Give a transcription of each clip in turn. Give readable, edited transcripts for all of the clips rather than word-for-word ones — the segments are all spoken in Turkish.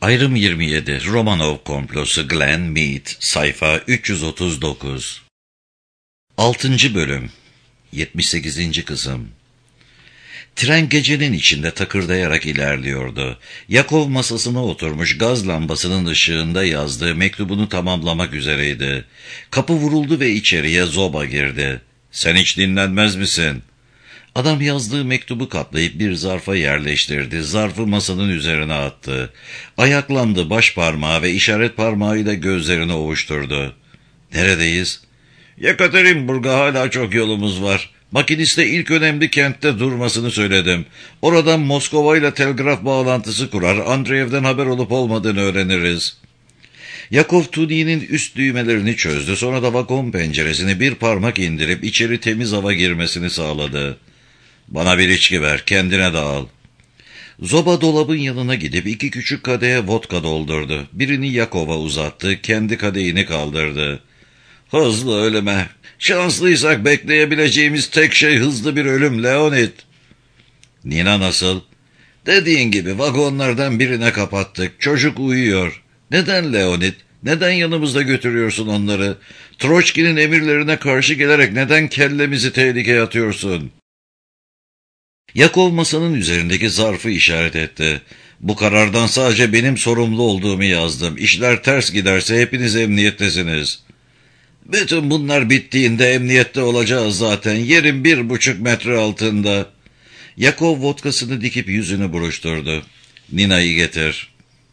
Ayrım 27 Romanov komplosu Glenn Mead sayfa 339 6. bölüm 78. kısım. Tren gecenin içinde takırdayarak ilerliyordu. Yakov masasına oturmuş gaz lambasının ışığında yazdığı mektubunu tamamlamak üzereydi. Kapı vuruldu ve içeriye Zoba girdi. "Sen hiç dinlenmez misin?" Adam yazdığı mektubu katlayıp bir zarfa yerleştirdi. Zarfı masanın üzerine attı. Ayaklandı, baş parmağı ve işaret parmağıyla gözlerini ovuşturdu. "Neredeyiz?" "Yekaterinburg'a hala çok yolumuz var. Makiniste ilk önemli kentte durmasını söyledim. Oradan Moskova ile telgraf bağlantısı kurar, Andreev'den haber olup olmadığını öğreniriz." Yakov Tuni'nin üst düğmelerini çözdü. Sonra da vagon penceresini bir parmak indirip içeri temiz hava girmesini sağladı. "Bana bir içki ver, kendine de al." Zoba dolabın yanına gidip 2 küçük kadeye vodka doldurdu. Birini Yakov'a uzattı, kendi kadehini kaldırdı. "Hızlı ölüme. Şanslıysak bekleyebileceğimiz tek şey hızlı bir ölüm Leonid." "Nina nasıl?" "Dediğin gibi vagonlardan birine kapattık. Çocuk uyuyor." "Neden Leonid? Neden yanımızda götürüyorsun onları? Troçki'nin emirlerine karşı gelerek neden kellemizi tehlikeye atıyorsun?" Yakov masanın üzerindeki zarfı işaret etti. "Bu karardan sadece benim sorumlu olduğumu yazdım. İşler ters giderse hepiniz emniyettesiniz." "Bütün bunlar bittiğinde emniyette olacağız zaten. Yerin 1,5 metre altında." Yakov vodkasını dikip yüzünü buruşturdu. "Nina'yı getir."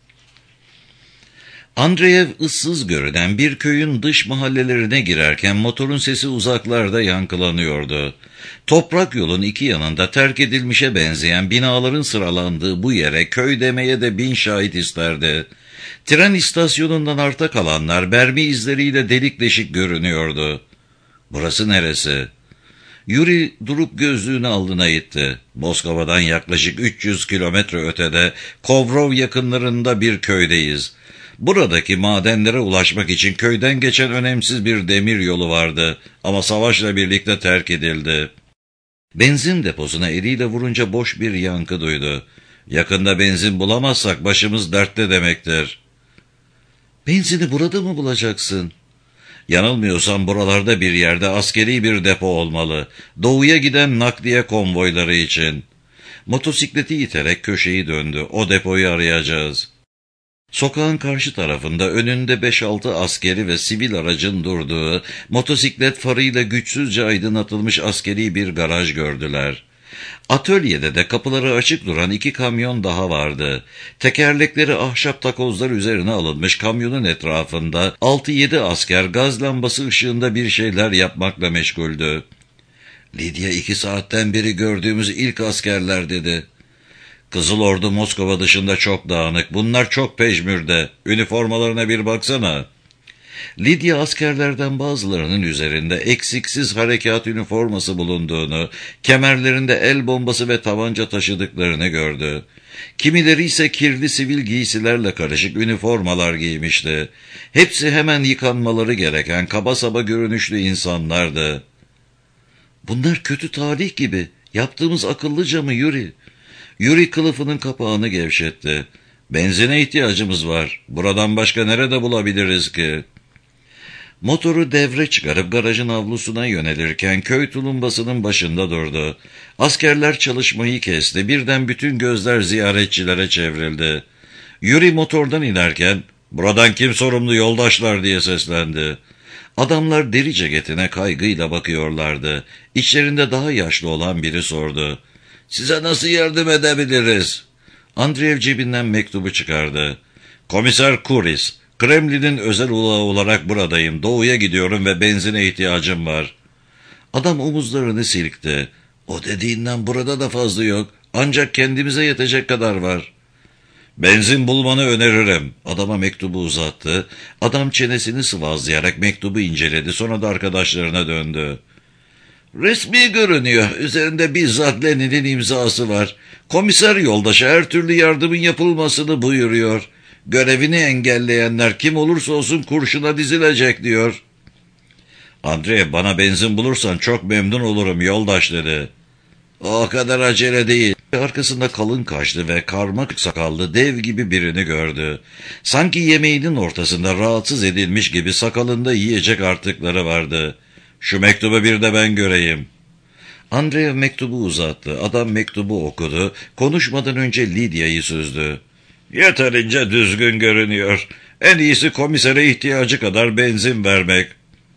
Andreev ıssız görünen bir köyün dış mahallelerine girerken motorun sesi uzaklarda yankılanıyordu. Toprak yolun iki yanında terk edilmişe benzeyen binaların sıralandığı bu yere köy demeye de 1000 şahit isterdi. Tren istasyonundan arta kalanlar mermi izleriyle delik deşik görünüyordu. "Burası neresi?" Yuri durup gözlüğünü alnına itti. "Moskova'dan yaklaşık 300 kilometre ötede Kovrov yakınlarında bir köydeyiz. Buradaki madenlere ulaşmak için köyden geçen önemsiz bir demir yolu vardı ama savaşla birlikte terk edildi." Benzin deposuna eliyle vurunca boş bir yankı duydu. "Yakında benzin bulamazsak başımız dertte demektir." "Benzini burada mı bulacaksın?" "Yanılmıyorsam buralarda bir yerde askeri bir depo olmalı. Doğuya giden nakliye konvoyları için." Motosikleti iterek köşeyi döndü. "O depoyu arayacağız." Sokağın karşı tarafında önünde 5-6 askeri ve sivil aracın durduğu, motosiklet farıyla güçsüzce aydınlatılmış askeri bir garaj gördüler. Atölyede de kapıları açık duran 2 kamyon daha vardı. Tekerlekleri ahşap takozlar üzerine alınmış kamyonun etrafında 6-7 asker gaz lambası ışığında bir şeyler yapmakla meşguldü. "Lidya 2 saatten beri gördüğümüz ilk askerler," dedi. "Kızıl Ordu Moskova dışında çok dağınık. Bunlar çok pejmürde. Üniformalarına bir baksana." Lidya askerlerden bazılarının üzerinde eksiksiz harekat üniforması bulunduğunu, kemerlerinde el bombası ve tabanca taşıdıklarını gördü. Kimileri ise kirli sivil giysilerle karışık üniformalar giymişti. Hepsi hemen yıkanmaları gereken kaba saba görünüşlü insanlardı. "Bunlar kötü talih gibi. Yaptığımız akıllıca mı Yuri?" Yuri kılıfının kapağını gevşetti. "Benzine ihtiyacımız var. Buradan başka nerede bulabiliriz ki?" Motoru devre çıkarıp garajın avlusuna yönelirken köy tulumbasının başında durdu. Askerler çalışmayı kesti. Birden bütün gözler ziyaretçilere çevrildi. Yuri motordan inerken "Buradan kim sorumlu yoldaşlar?" diye seslendi. Adamlar deri ceketine kaygıyla bakıyorlardı. İçlerinde daha yaşlı olan biri sordu. "Size nasıl yardım edebiliriz?" Andreev cebinden mektubu çıkardı. "Komiser Kuris, Kremlin'in özel ulağı olarak buradayım. Doğuya gidiyorum ve benzine ihtiyacım var." Adam omuzlarını silkti. "O dediğinden burada da fazla yok. Ancak kendimize yetecek kadar var." "Benzin bulmanı öneririm." Adama mektubu uzattı. Adam çenesini sıvazlayarak mektubu inceledi. Sonra da arkadaşlarına döndü. "Resmi görünüyor. Üzerinde bizzat Lenin'in imzası var. Komiser yoldaşı her türlü yardımın yapılmasını buyuruyor. Görevini engelleyenler kim olursa olsun kurşuna dizilecek diyor." "Andrei, bana benzin bulursan çok memnun olurum yoldaş," dedi. O kadar acele değil. Arkasında kalın kaşlı ve karmak sakallı dev gibi birini gördü. Sanki yemeğinin ortasında rahatsız edilmiş gibi sakalında yiyecek artıkları vardı. Şu mektubu bir de ben göreyim. Andreev mektubu uzattı. Adam mektubu okudu. Konuşmadan önce Lidya'yı süzdü. Yeterince düzgün görünüyor. En iyisi komisere ihtiyacı kadar benzin vermek.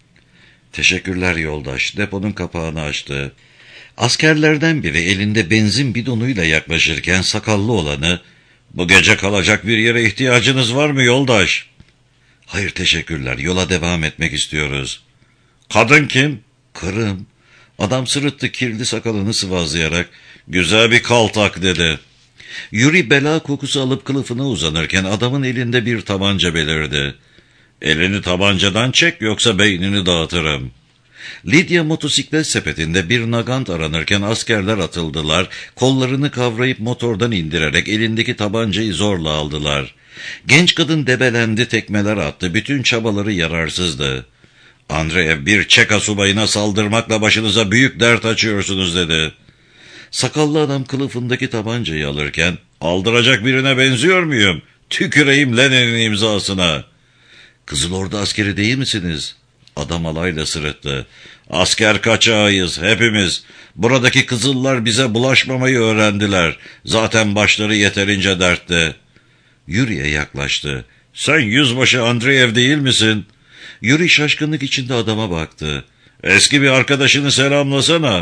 Teşekkürler yoldaş. Deponun kapağını açtı. Askerlerden biri elinde benzin bidonuyla yaklaşırken sakallı olanı, "Bu gece kalacak bir yere ihtiyacınız var mı yoldaş?" "Hayır teşekkürler, yola devam etmek istiyoruz." "Kadın kim?" "Karım." Adam sırıttı kirli sakalını sıvazlayarak, "Güzel bir kaltak," dedi. Yuri bela kokusu alıp kılıfına uzanırken adamın elinde bir tabanca belirdi. "Elini tabancadan çek yoksa beynini dağıtırım." Lidya motosiklet sepetinde bir nagant aranırken askerler atıldılar, kollarını kavrayıp motordan indirerek elindeki tabancayı zorla aldılar. Genç kadın debelendi, tekmeler attı, bütün çabaları yararsızdı. "Andreev, bir Çeka subayına saldırmakla başınıza büyük dert açıyorsunuz," dedi. Sakallı adam kılıfındaki tabancayı alırken, "Aldıracak birine benziyor muyum? Tüküreyim Lenin'in imzasına." "Kızıl Ordu askeri değil misiniz?" Adam alayla sırıttı. "Asker kaçağıyız hepimiz. Buradaki kızıllar bize bulaşmamayı öğrendiler. Zaten başları yeterince dertte." Yuri'ye yaklaştı. "Sen yüzbaşı Andreev değil misin?" Yuri şaşkınlık içinde adama baktı. "Eski bir arkadaşını selamlasana."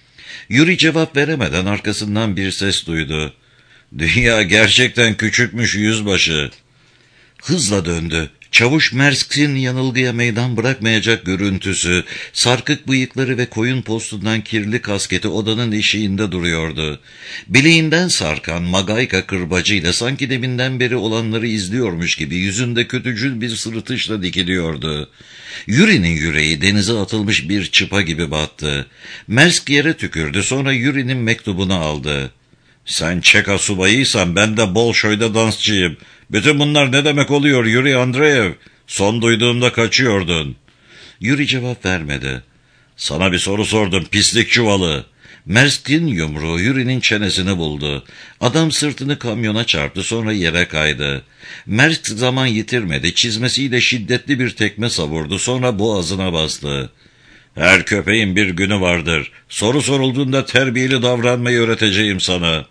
Yuri cevap veremeden arkasından bir ses duydu. "Dünya gerçekten küçükmüş yüzbaşı." Hızla döndü. Çavuş Mersk'in yanılgıya meydan bırakmayacak görüntüsü, sarkık bıyıkları ve koyun postundan kirli kasketi odanın eşiğinde duruyordu. Bileğinden sarkan magayka kırbacıyla sanki deminden beri olanları izliyormuş gibi yüzünde kötücül bir sırıtışla dikiliyordu. Yuri'nin yüreği denize atılmış bir çıpa gibi battı. Mersk yere tükürdü, sonra Yuri'nin mektubunu aldı. "Sen Çeka subayıysan ben de Bolşoy'da dansçıyım. Bütün bunlar ne demek oluyor Yuri Andreev? Son duyduğumda kaçıyordun." Yuri cevap vermedi. "Sana bir soru sordum pislik çuvalı." Mersk'in yumruğu Yuri'nin çenesini buldu. Adam sırtını kamyona çarptı, sonra yere kaydı. Mersk zaman yitirmedi. Çizmesiyle şiddetli bir tekme savurdu, sonra boğazına bastı. "Her köpeğin bir günü vardır. Soru sorulduğunda terbiyeli davranmayı öğreteceğim sana."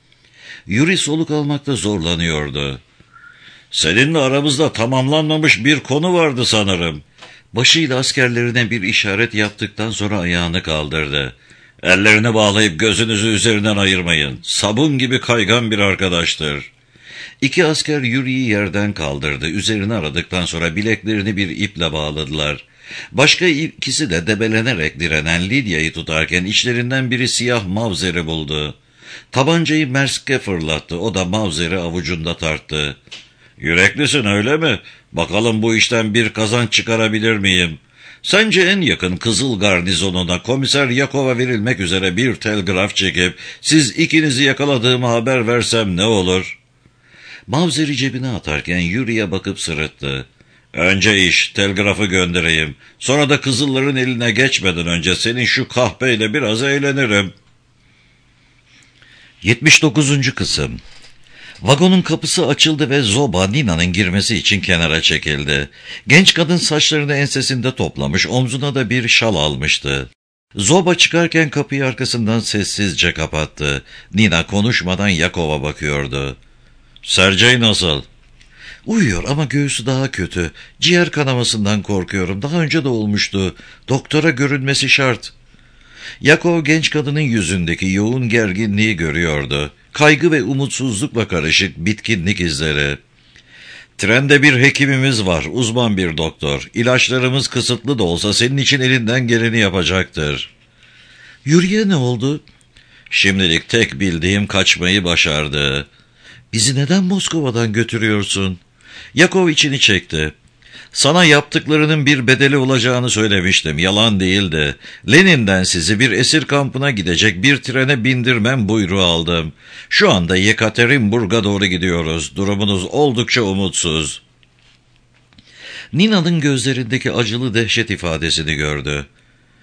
Yuri soluk almakta zorlanıyordu. "Seninle aramızda tamamlanmamış bir konu vardı sanırım." Başıyla askerlerine bir işaret yaptıktan sonra ayağını kaldırdı. "Ellerini bağlayıp gözünüzü üzerinden ayırmayın. Sabun gibi kaygan bir arkadaştır." İki asker Yuri'yi yerden kaldırdı. Üzerini aradıktan sonra bileklerini bir iple bağladılar. Başka ikisi de debelenerek direnen Lidya'yı tutarken içlerinden biri siyah Mavzer'i buldu. Tabancayı Mersk'e fırlattı. O da Mavzer'i avucunda tarttı. "Yüreklisin öyle mi? Bakalım bu işten bir kazanç çıkarabilir miyim? Sence en yakın Kızıl Garnizonu'na Komiser Yakov'a verilmek üzere bir telgraf çekip siz ikinizi yakaladığımı haber versem ne olur?" Mavzer'i cebine atarken Yuri'ye bakıp sırıttı. "Önce iş, telgrafı göndereyim. Sonra da Kızılların eline geçmeden önce senin şu kahpeyle biraz eğlenirim." 79. Kısım. Vagonun kapısı açıldı ve Zoba Nina'nın girmesi için kenara çekildi. Genç kadın saçlarını ensesinde toplamış, omzuna da bir şal almıştı. Zoba çıkarken kapıyı arkasından sessizce kapattı. Nina konuşmadan Yakov'a bakıyordu. "Sergey nasıl?" "Uyuyor ama göğsü daha kötü. Ciğer kanamasından korkuyorum. Daha önce de olmuştu. Doktora görünmesi şart." Yakov genç kadının yüzündeki yoğun gerginliği görüyordu. Kaygı ve umutsuzlukla karışık bitkinlik izleri. "Trende bir hekimimiz var, uzman bir doktor. İlaçlarımız kısıtlı da olsa senin için elinden geleni yapacaktır." "Yuri'ye ne oldu?" "Şimdilik tek bildiğim kaçmayı başardı." "Bizi neden Moskova'dan götürüyorsun?" Yakov içini çekti. "Sana yaptıklarının bir bedeli olacağını söylemiştim. Yalan değildi. Lenin'den sizi bir esir kampına gidecek bir trene bindirmem buyruğu aldım. Şu anda Yekaterinburg'a doğru gidiyoruz. Durumunuz oldukça umutsuz." Nina'nın gözlerindeki acılı dehşet ifadesini gördü.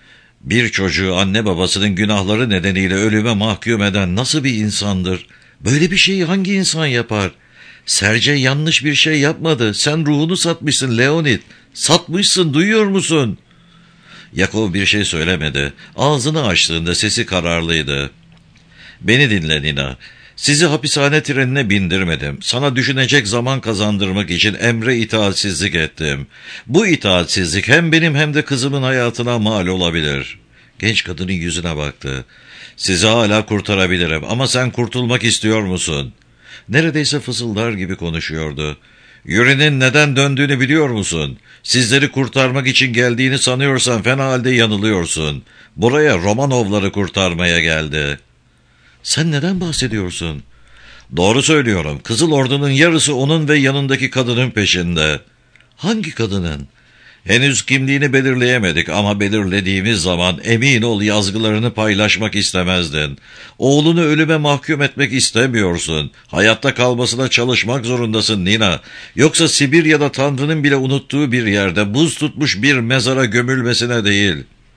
Bir çocuğu anne babasının günahları nedeniyle ölüme mahkum eden nasıl bir insandır? Böyle bir şeyi hangi insan yapar? Sergey yanlış bir şey yapmadı. Sen ruhunu satmışsın Leonid. Satmışsın, duyuyor musun? Yakov bir şey söylemedi. Ağzını açtığında sesi kararlıydı. Beni dinle Nina. Sizi hapishane trenine bindirmedim. Sana düşünecek zaman kazandırmak için emre itaatsizlik ettim. Bu itaatsizlik hem benim hem de kızımın hayatına mal olabilir. Genç kadının yüzüne baktı. Sizi hala kurtarabilirim ama sen kurtulmak istiyor musun? Neredeyse fısıldar gibi konuşuyordu. Yuri'nin neden döndüğünü biliyor musun? Sizleri kurtarmak için geldiğini sanıyorsan fena halde yanılıyorsun. Buraya Romanovları kurtarmaya geldi. Sen neden bahsediyorsun? Doğru söylüyorum. Kızıl Ordu'nun yarısı onun ve yanındaki kadının peşinde. Hangi kadının? Henüz kimliğini belirleyemedik ama belirlediğimiz zaman emin ol yazgılarını paylaşmak istemezdin. Oğlunu ölüme mahkum etmek istemiyorsun. Hayatta kalmasına çalışmak zorundasın Nina. Yoksa Sibirya'da Tanrı'nın bile unuttuğu bir yerde buz tutmuş bir mezara gömülmesine değil.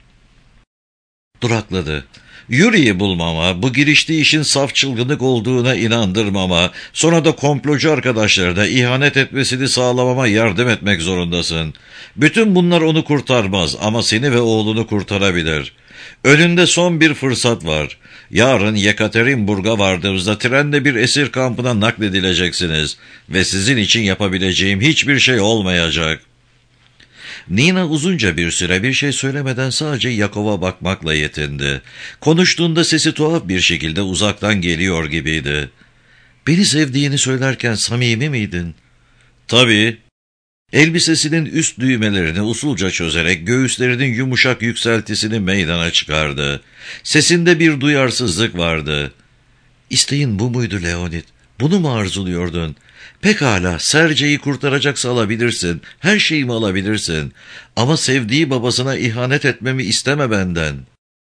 Durakladı. Yuri'yi bulmama, bu giriştiği işin saf çılgınlık olduğuna inandırmama, sonra da komplocu arkadaşlarına ihanet etmesini sağlamama yardım etmek zorundasın. Bütün bunlar onu kurtarmaz ama seni ve oğlunu kurtarabilir. Önünde son bir fırsat var. Yarın Yekaterinburg'a vardığınızda trenle bir esir kampına nakledileceksiniz ve sizin için yapabileceğim hiçbir şey olmayacak. Nina uzunca bir süre bir şey söylemeden sadece Yakov'a bakmakla yetindi. Konuştuğunda sesi tuhaf bir şekilde uzaktan geliyor gibiydi. Beni sevdiğini söylerken samimi miydin? Tabii. Elbisesinin üst düğmelerini usulca çözerek göğüslerinin yumuşak yükseltisini meydana çıkardı. Sesinde bir duyarsızlık vardı. İsteğin bu muydu Leonid? Bunu mu arzuluyordun? Pekala, Sergey'i kurtaracaksa alabilirsin, her şeyimi alabilirsin. Ama sevdiği babasına ihanet etmemi isteme benden.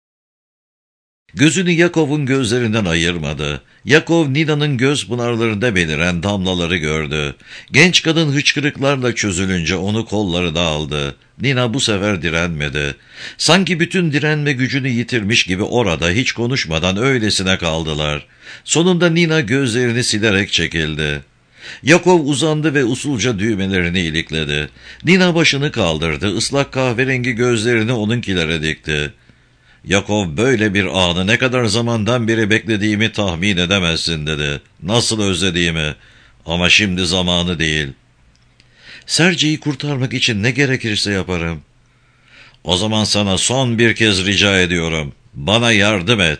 Gözünü Yakov'un gözlerinden ayırmadı. Yakov, Nina'nın göz pınarlarında beliren damlaları gördü. Genç kadın hıçkırıklarla çözülünce onu kollarına aldı. Nina bu sefer direnmedi. Sanki bütün direnme gücünü yitirmiş gibi orada hiç konuşmadan öylesine kaldılar. Sonunda Nina gözlerini silerek çekildi. Yakov uzandı ve usulca düğmelerini ilikledi. Nina başını kaldırdı, ıslak kahverengi gözlerini onunkilere dikti. Yakov, böyle bir anı ne kadar zamandan beri beklediğimi tahmin edemezsin dedi. Nasıl özlediğimi. Ama şimdi zamanı değil. Sergey'i kurtarmak için ne gerekirse yaparım. O zaman sana son bir kez rica ediyorum. Bana yardım et.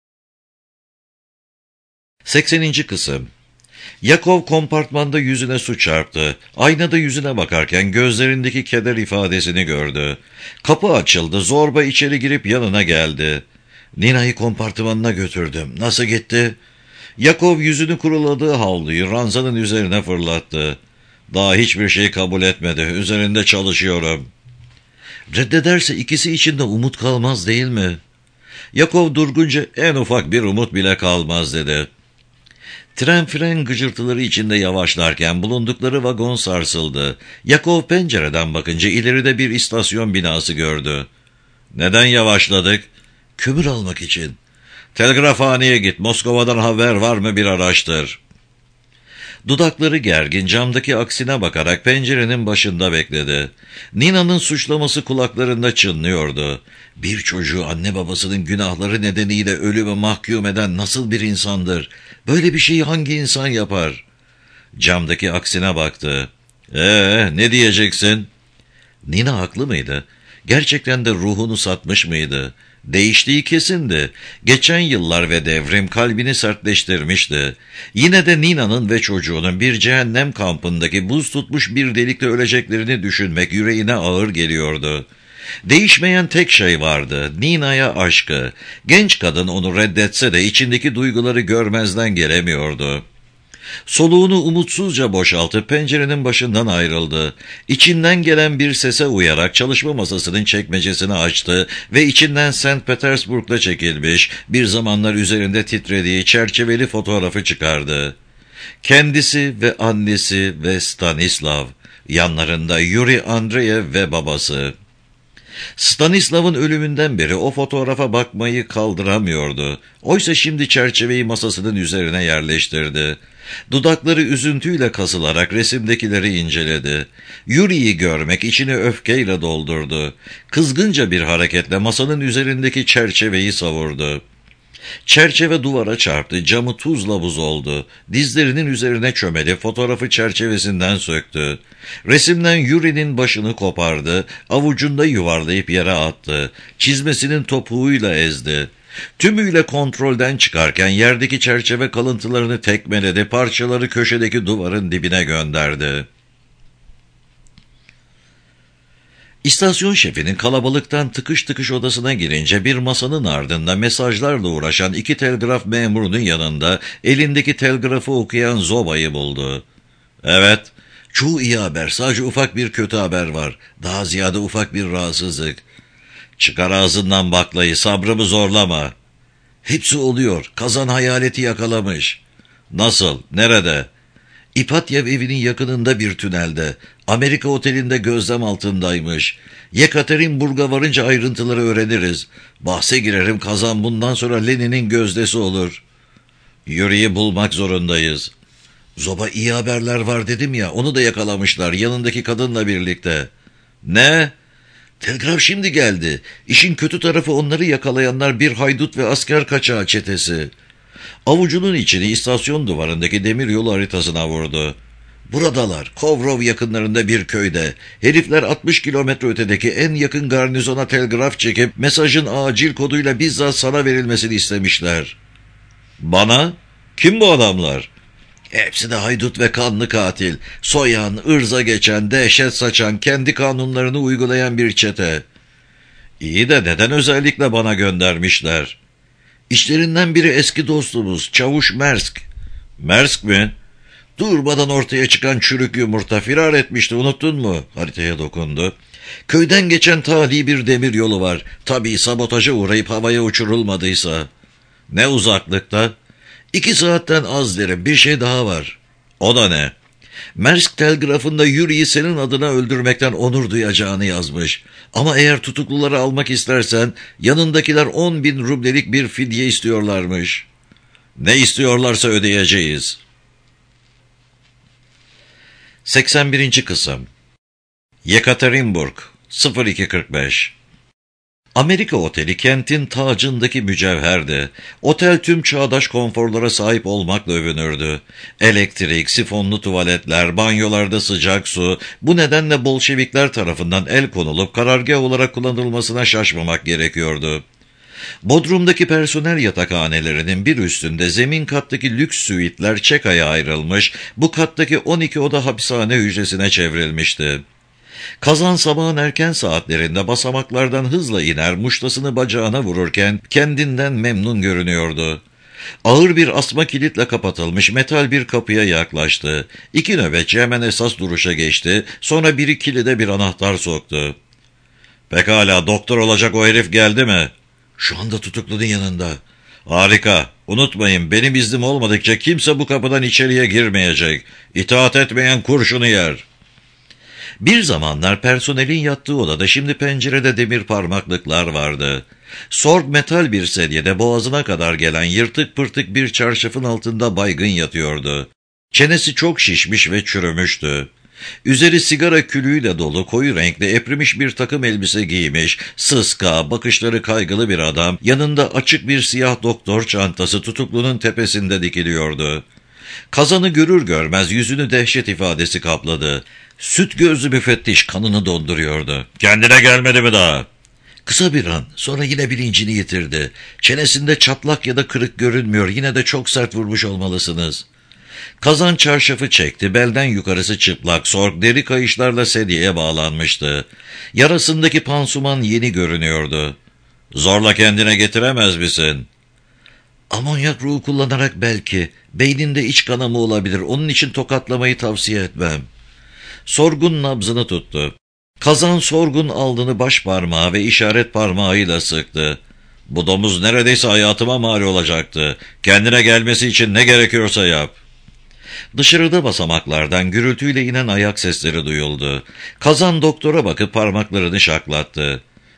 80. Kısım. Yakov kompartmanda yüzüne su çarptı. Aynada yüzüne bakarken gözlerindeki keder ifadesini gördü. Kapı açıldı. Zorba içeri girip yanına geldi. Nina'yı kompartımanına götürdüm. Nasıl gitti? Yakov yüzünü kuruladığı havluyu ranzanın üzerine fırlattı. Daha hiçbir şey kabul etmedi. Üzerinde çalışıyorum. Reddederse ikisi için de umut kalmaz değil mi? Yakov durgunca en ufak bir umut bile kalmaz dedi. Tren fren gıcırtıları içinde yavaşlarken bulundukları vagon sarsıldı. Yakov pencereden bakınca ileride bir istasyon binası gördü. Neden yavaşladık? Kömür almak için. Telgrafhaneye git, Moskova'dan haber var mı bir araştır. Dudakları gergin camdaki aksine bakarak pencerenin başında bekledi. Nina'nın suçlaması kulaklarında çınlıyordu. Bir çocuğu anne babasının günahları nedeniyle ölüme mahkum eden nasıl bir insandır? Böyle bir şeyi hangi insan yapar? Camdaki aksine baktı. Ne diyeceksin? Nina haklı mıydı? Gerçekten de ruhunu satmış mıydı? Değiştiği kesindi. Geçen yıllar ve devrim kalbini sertleştirmişti. Yine de Nina'nın ve çocuğunun bir cehennem kampındaki buz tutmuş bir delikte öleceklerini düşünmek yüreğine ağır geliyordu. Değişmeyen tek şey vardı, Nina'ya aşkı. Genç kadın onu reddetse de içindeki duyguları görmezden gelemiyordu. Soluğunu umutsuzca boşaltıp pencerenin başından ayrıldı. İçinden gelen bir sese uyarak çalışma masasının çekmecesini açtı ve içinden St. Petersburg'da çekilmiş, bir zamanlar üzerinde titrediği çerçeveli fotoğrafı çıkardı. Kendisi ve annesi ve Stanislav, yanlarında Yuri Andreyev ve babası. Stanislav'ın ölümünden beri o fotoğrafa bakmayı kaldıramıyordu. Oysa şimdi çerçeveyi masasının üzerine yerleştirdi. Dudakları üzüntüyle kasılarak resimdekileri inceledi. Yuri'yi görmek içini öfkeyle doldurdu. Kızgınca bir hareketle masanın üzerindeki çerçeveyi savurdu. Çerçeve duvara çarptı, camı tuzla buz oldu. Dizlerinin üzerine çömeli fotoğrafı çerçevesinden söktü. Resimden Yuri'nin başını kopardı, avucunda yuvarlayıp yere attı. Çizmesinin topuğuyla ezdi. Tümüyle kontrolden çıkarken yerdeki çerçeve kalıntılarını tekmeledi, parçaları köşedeki duvarın dibine gönderdi. İstasyon şefinin kalabalıktan tıkış tıkış odasına girince bir masanın ardında mesajlarla uğraşan 2 telgraf memurunun yanında elindeki telgrafı okuyan Zoba'yı buldu. "Evet, çoğu iyi haber, sadece ufak bir kötü haber var. Daha ziyade ufak bir rahatsızlık. Çıkar ağzından baklayı, sabrımı zorlama." "Hepsi oluyor, Kazan hayaleti yakalamış." "Nasıl, nerede?" "İpatyev evinin yakınında bir tünelde. Amerika otelinde gözlem altındaymış. Yekaterinburg'a varınca ayrıntıları öğreniriz. Bahse girerim, Kazan bundan sonra Lenin'in gözdesi olur." "Yuri'yi bulmak zorundayız." "Zoba iyi haberler var dedim ya, onu da yakalamışlar yanındaki kadınla birlikte." "Ne?" "Telgraf şimdi geldi. İşin kötü tarafı onları yakalayanlar bir haydut ve asker kaçağı çetesi." Avucunun içini istasyon duvarındaki demiryolu haritasına vurdu. "Buradalar, Kovrov yakınlarında bir köyde. Herifler 60 kilometre ötedeki en yakın garnizona telgraf çekip mesajın acil koduyla bizzat sana verilmesini istemişler." "Bana? Kim bu adamlar?" "Hepsi de haydut ve kanlı katil. Soyan, ırza geçen, dehşet saçan, kendi kanunlarını uygulayan bir çete." "İyi de neden özellikle bana göndermişler?" "İşlerinden biri eski dostumuz, Çavuş Mersk." "Mersk mi?" "Durmadan ortaya çıkan çürük yumurta, firar etmişti, unuttun mu?" Haritaya dokundu. "Köyden geçen tali bir demir yolu var. Tabii sabotaja uğrayıp havaya uçurulmadıysa." "Ne uzaklıkta?" 2 saatten az derim, bir şey daha var." "O da ne?" "Mersk telgrafında Yuri'yi senin adına öldürmekten onur duyacağını yazmış. Ama eğer tutukluları almak istersen yanındakiler 10.000 rublelik bir fidye istiyorlarmış." "Ne istiyorlarsa ödeyeceğiz." 81. Kısım Yekaterinburg 02:45. Amerika Oteli kentin tacındaki mücevherdi. Otel tüm çağdaş konforlara sahip olmakla övünürdü. Elektrik, sifonlu tuvaletler, banyolarda sıcak su, bu nedenle Bolşevikler tarafından el konulup karargah olarak kullanılmasına şaşmamak gerekiyordu. Bodrum'daki personel yatakhanelerinin bir üstünde zemin kattaki lüks süitler çekaya ayrılmış, bu kattaki 12 oda hapishane hücresine çevrilmişti. Kazan sabahın erken saatlerinde basamaklardan hızla iner, muştasını bacağına vururken kendinden memnun görünüyordu. Ağır bir asma kilitle kapatılmış metal bir kapıya yaklaştı. 2 nöbetçi hemen esas duruşa geçti, sonra biri kilide bir anahtar soktu. "Pekala, doktor olacak o herif geldi mi?" "Şu anda tutuklunun yanında." "Harika. Unutmayın, benim iznim olmadıkça kimse bu kapıdan içeriye girmeyecek. İtaat etmeyen kurşunu yer." Bir zamanlar personelin yattığı odada şimdi pencerede demir parmaklıklar vardı. Sorg metal bir sedyede boğazına kadar gelen yırtık pırtık bir çarşafın altında baygın yatıyordu. Çenesi çok şişmiş ve çürümüştü. Üzeri sigara külüyle dolu, koyu renkli eprimiş bir takım elbise giymiş, sıska, bakışları kaygılı bir adam, yanında açık bir siyah doktor çantası tutuklunun tepesinde dikiliyordu. Kazanı görür görmez yüzünü dehşet ifadesi kapladı. Süt gözlü müfettiş kanını donduruyordu. "Kendine gelmedi mi daha?" "Kısa bir an, sonra yine bilincini yitirdi. Çenesinde çatlak ya da kırık görünmüyor, yine de çok sert vurmuş olmalısınız." Kazan çarşafı çekti, belden yukarısı çıplak, sorg deri kayışlarla sedyeye bağlanmıştı. Yarasındaki pansuman yeni görünüyordu. "Zorla kendine getiremez misin?" "Amonyak ruhu kullanarak belki. Beyninde iç kanama olabilir, onun için tokatlamayı tavsiye etmem." Sorgun nabzını tuttu. Kazan sorgun alnını baş parmağı ve işaret parmağıyla sıktı. "Bu domuz neredeyse hayatıma mal olacaktı. Kendine gelmesi için ne gerekiyorsa yap." Dışarıda basamaklardan gürültüyle inen ayak sesleri duyuldu. Kazan doktora bakıp parmaklarını şaklattı.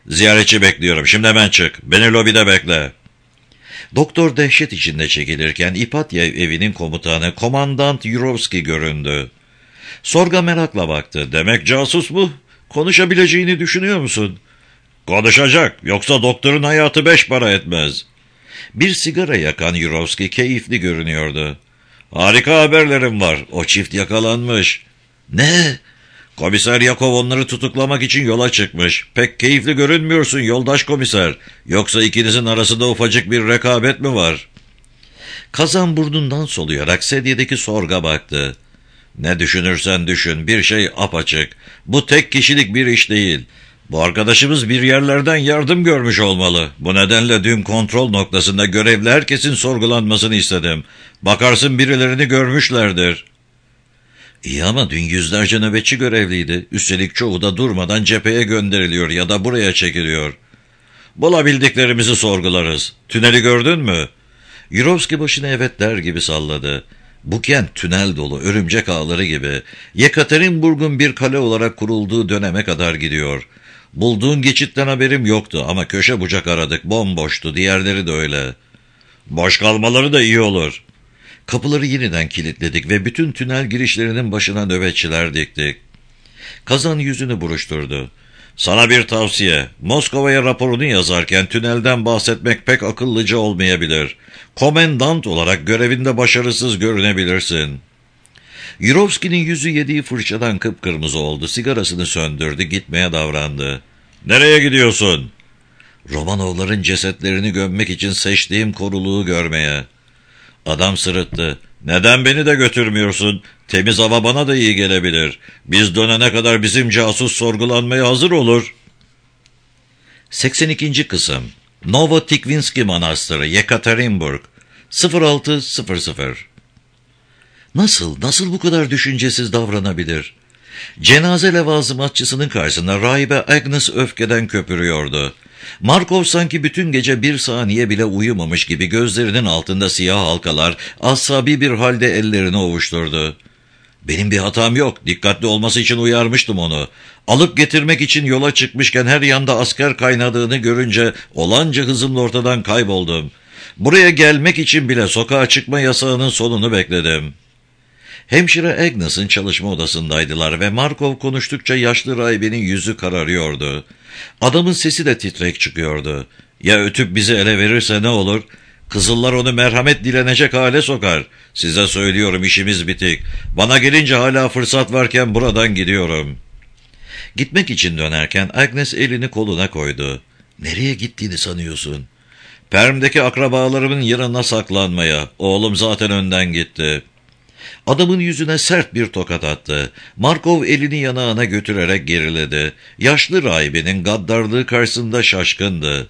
Ziyaretçi bekliyorum. Şimdi hemen çık. Beni lobide bekle. Doktor dehşet içinde çekilirken İpatya evinin komutanı Komandant Yurovski göründü. Sorga merakla baktı. Demek casus bu. Konuşabileceğini düşünüyor musun? Konuşacak. Yoksa doktorun hayatı 5 para etmez. Bir sigara yakan Yurovski keyifli görünüyordu. Harika haberlerim var. O çift yakalanmış. Ne? Komiser Yakov onları tutuklamak için yola çıkmış. Pek keyifli görünmüyorsun yoldaş komiser. Yoksa ikinizin arasında ufacık bir rekabet mi var? Kazan burnundan soluyarak sedyedeki Sorga baktı. Ne düşünürsen düşün, bir şey apaçık. Bu tek kişilik bir iş değil. Bu arkadaşımız bir yerlerden yardım görmüş olmalı. Bu nedenle dün kontrol noktasında görevli herkesin sorgulanmasını istedim. Bakarsın birilerini görmüşlerdir. İyi ama dün yüzlerce nöbetçi görevliydi. Üstelik çoğu da durmadan cepheye gönderiliyor ya da buraya çekiliyor. Bulabildiklerimizi sorgularız. Tüneli gördün mü? Yurovski başını evet der gibi salladı. Bu kent tünel dolu, örümcek ağları gibi. Yekaterinburg'un bir kale olarak kurulduğu döneme kadar gidiyor. Bulduğun geçitten haberim yoktu ama köşe bucak aradık, bomboştu, diğerleri de öyle. Boş kalmaları da iyi olur. Kapıları yeniden kilitledik ve bütün tünel girişlerinin başına nöbetçiler diktik. Kazan yüzünü buruşturdu. Sana bir tavsiye. Moskova'ya raporunu yazarken tünelden bahsetmek pek akıllıca olmayabilir. Komendant olarak görevinde başarısız görünebilirsin. Yurovski'nin yüzü yediği fırçadan kıpkırmızı oldu. Sigarasını söndürdü, gitmeye davrandı. Nereye gidiyorsun? Romanovların cesetlerini gömmek için seçtiğim koruluğu görmeye. Adam sırıttı. Neden beni de götürmüyorsun? Temiz hava bana da iyi gelebilir. Biz dönene kadar bizim casus sorgulanmaya hazır olur. 82. Kısım Novotikvinski Manastırı, Yekaterinburg 0600. Nasıl bu kadar düşüncesiz davranabilir? Cenaze levazımatçısının karşısında rahibe Agnes öfkeden köpürüyordu. Markov sanki bütün gece bir saniye bile uyumamış gibi gözlerinin altında siyah halkalar, asabi bir halde ellerini ovuşturdu. Benim bir hatam yok, dikkatli olması için uyarmıştım onu. Alıp getirmek için yola çıkmışken her yanda asker kaynadığını görünce olanca hızımla ortadan kayboldum. Buraya gelmek için bile sokağa çıkma yasağının sonunu bekledim. Hemşire Agnes'ın çalışma odasındaydılar ve Markov konuştukça yaşlı rahibenin yüzü kararıyordu. Adamın sesi de titrek çıkıyordu. Ya ötüp bizi ele verirse ne olur? Kızıllar onu merhamet dilenecek hale sokar. Size söylüyorum, işimiz bitik. Bana gelince hala fırsat varken buradan gidiyorum. Gitmek için dönerken Agnes elini koluna koydu. Nereye gittiğini sanıyorsun? Perm'deki akrabalarımın yanına saklanmaya. Oğlum zaten önden gitti. Adamın yüzüne sert bir tokat attı. Markov elini yanağına götürerek geriledi. Yaşlı rahibenin gaddarlığı karşısında şaşkındı.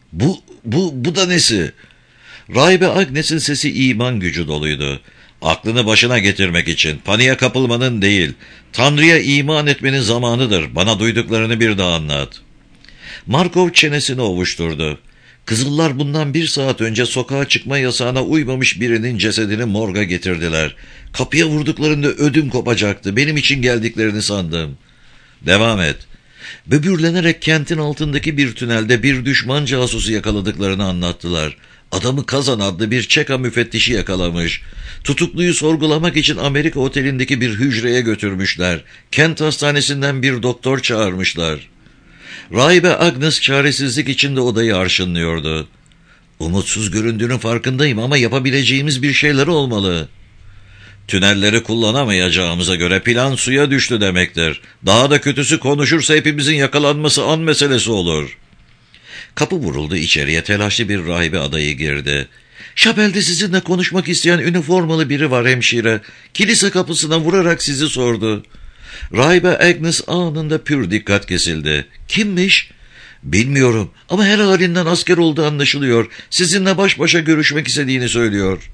Bu da nesi? Rahibe Agnes'in sesi iman gücü doluydu. Aklını başına getirmek için, paniğe kapılmanın değil, Tanrı'ya iman etmenin zamanıdır. Bana duyduklarını bir daha anlat. Markov çenesini ovuşturdu. Kızıllar bundan 1 saat önce sokağa çıkma yasağına uymamış birinin cesedini morga getirdiler. Kapıya vurduklarında ödüm kopacaktı. Benim için geldiklerini sandım. Devam et. Böbürlenerek kentin altındaki bir tünelde bir düşman casusu yakaladıklarını anlattılar. Adamı Kazan adlı bir Çeka müfettişi yakalamış. Tutukluyu sorgulamak için Amerika otelindeki bir hücreye götürmüşler. Kent hastanesinden bir doktor çağırmışlar. Rahibe Agnes çaresizlik içinde odayı arşınlıyordu. Umutsuz göründüğünün farkındayım ama yapabileceğimiz bir şeyler olmalı. Tünelleri kullanamayacağımıza göre plan suya düştü demektir. Daha da kötüsü, konuşursa hepimizin yakalanması an meselesi olur. Kapı vuruldu, içeriye telaşlı bir rahibe adayı girdi. Şapelde sizinle konuşmak isteyen üniformalı biri var hemşire. Kilise kapısına vurarak sizi sordu. Rahibe Agnes anında pür dikkat kesildi. Kimmiş? Bilmiyorum ama her halinden asker olduğu anlaşılıyor. Sizinle baş başa görüşmek istediğini söylüyor.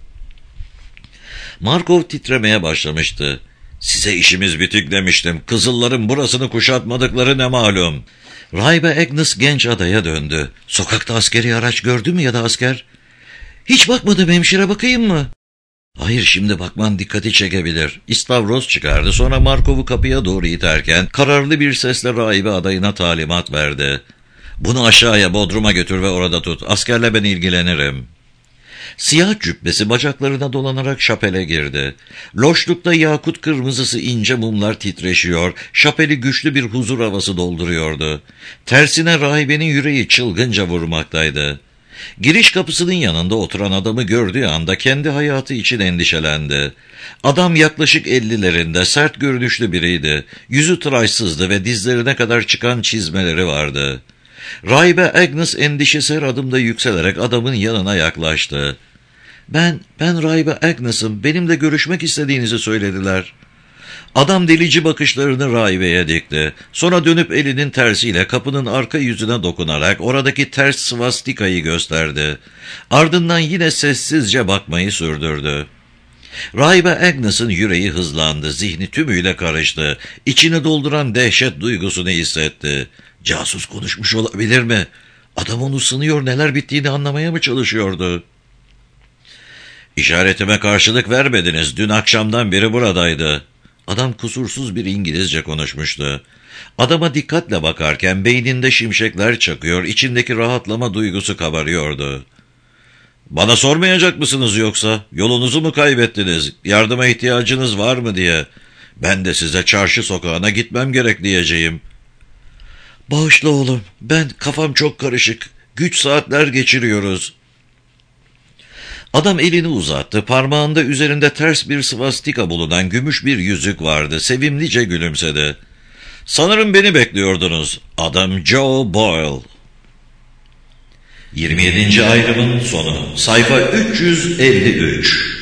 Markov titremeye başlamıştı. Size işimiz bitik demiştim. Kızılların burasını kuşatmadıkları ne malum. Rahibe Agnes genç adaya döndü. Sokakta askeri araç gördü mü ya da asker? Hiç bakmadım hemşire, bakayım mı? Hayır, şimdi bakman dikkati çekebilir. İstavroz çıkardı, sonra Markov'u kapıya doğru iterken kararlı bir sesle rahibe adayına talimat verdi. Bunu aşağıya Bodrum'a götür ve orada tut. Askerle ben ilgilenirim. Siyah cübbesi bacaklarına dolanarak şapele girdi. Loşlukta yakut kırmızısı ince mumlar titreşiyor, şapeli güçlü bir huzur havası dolduruyordu. Tersine rahibenin yüreği çılgınca vurmaktaydı. Giriş kapısının yanında oturan adamı gördüğü anda kendi hayatı için endişelendi. Adam yaklaşık 50'lerinde, sert görünüşlü biriydi. Yüzü tıraşsızdı ve dizlerine kadar çıkan çizmeleri vardı. Rahibe Agnes endişesi her adımda yükselerek adamın yanına yaklaştı. Ben Rahibe Agnes'ım, benimle görüşmek istediğinizi söylediler. Adam delici bakışlarını rahibeye dikti. Sonra dönüp elinin tersiyle kapının arka yüzüne dokunarak oradaki ters svastikayı gösterdi. Ardından yine sessizce bakmayı sürdürdü. Rahibe Agnes'ın yüreği hızlandı, zihni tümüyle karıştı. İçini dolduran dehşet duygusunu hissetti. Casus konuşmuş olabilir mi? Adam onu sınıyor, neler bittiğini anlamaya mı çalışıyordu? İşaretime karşılık vermediniz, dün akşamdan beri buradaydı. Adam kusursuz bir İngilizce konuşmuştu. Adama dikkatle bakarken beyninde şimşekler çakıyor, içindeki rahatlama duygusu kabarıyordu. Bana sormayacak mısınız yoksa? Yolunuzu mu kaybettiniz? Yardıma ihtiyacınız var mı diye. Ben de size çarşı sokağına gitmem gerek diyeceğim. Bağışla oğlum, kafam çok karışık. Güç saatler geçiriyoruz. Adam elini uzattı. Parmağında üzerinde ters bir svastika bulunan gümüş bir yüzük vardı. Sevimlice gülümsedi. Sanırım beni bekliyordunuz. Adam Joe Boyle. 27. ayrımın sonu. Sayfa 353.